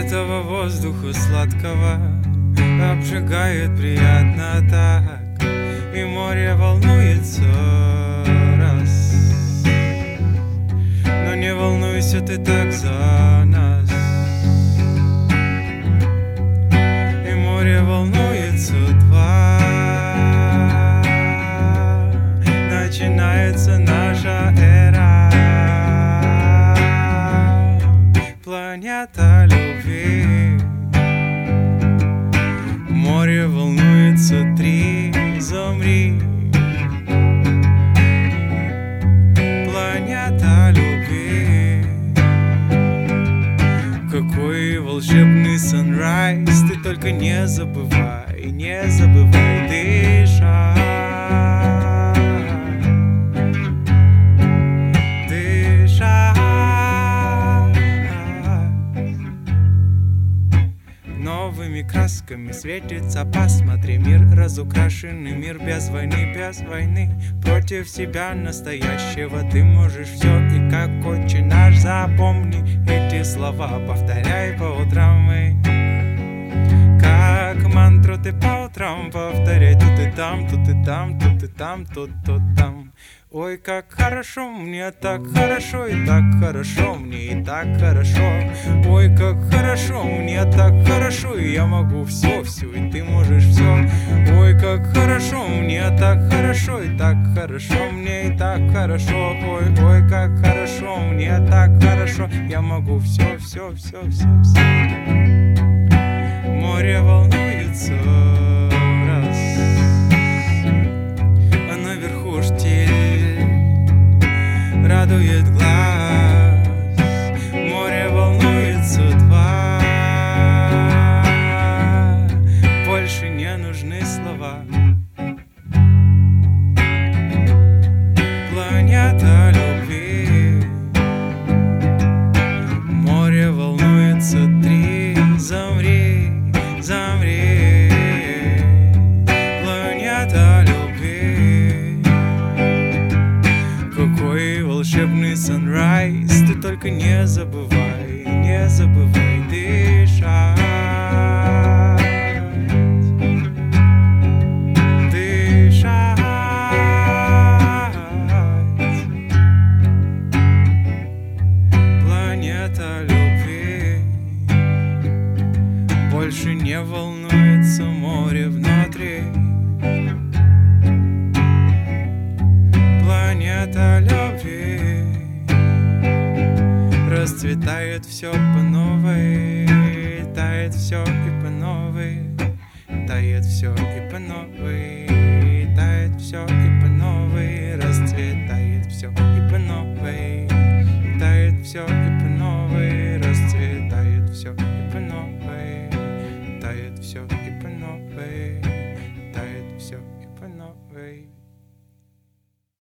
Этого воздуха сладкого обжигает приятно так, и море волнуется раз. Но не волнуйся ты так за нас, и море волнуется два. Начинается наша эра, планета любви. Море волнуется три, замри. Планета любви. Какой волшебный санрайз, ты только не забывай дышать. Новыми красками светится, посмотри, мир разукрашенный, мир без войны, против себя настоящего. Ты можешь все, и как отче наш, запомни эти слова, повторяй по утрам и как мантру ты по утрам повторяй. Тут и там, тут и там, тут и там, тут там. Ой, как хорошо, мне так хорошо, и так хорошо, мне и так хорошо. Ой, как хорошо, мне так хорошо, и я могу все, и ты можешь все. Ой, как хорошо, мне так хорошо, и так хорошо, мне и так хорошо. Ой, как хорошо, мне так хорошо, я могу все. Море волнуется раз, а наверху штиль радует глаз. Море волнуется два, больше не нужны слова. Планета любви. Море волнуется три, замри. Планета любви. Какой волшебный санрайз, ты только не забывай дышать. Планета любви. Больше не волнуется море внутри. Планета любви. Расцветает все по новой, тает все и по новой, тает все и по новой, тает все и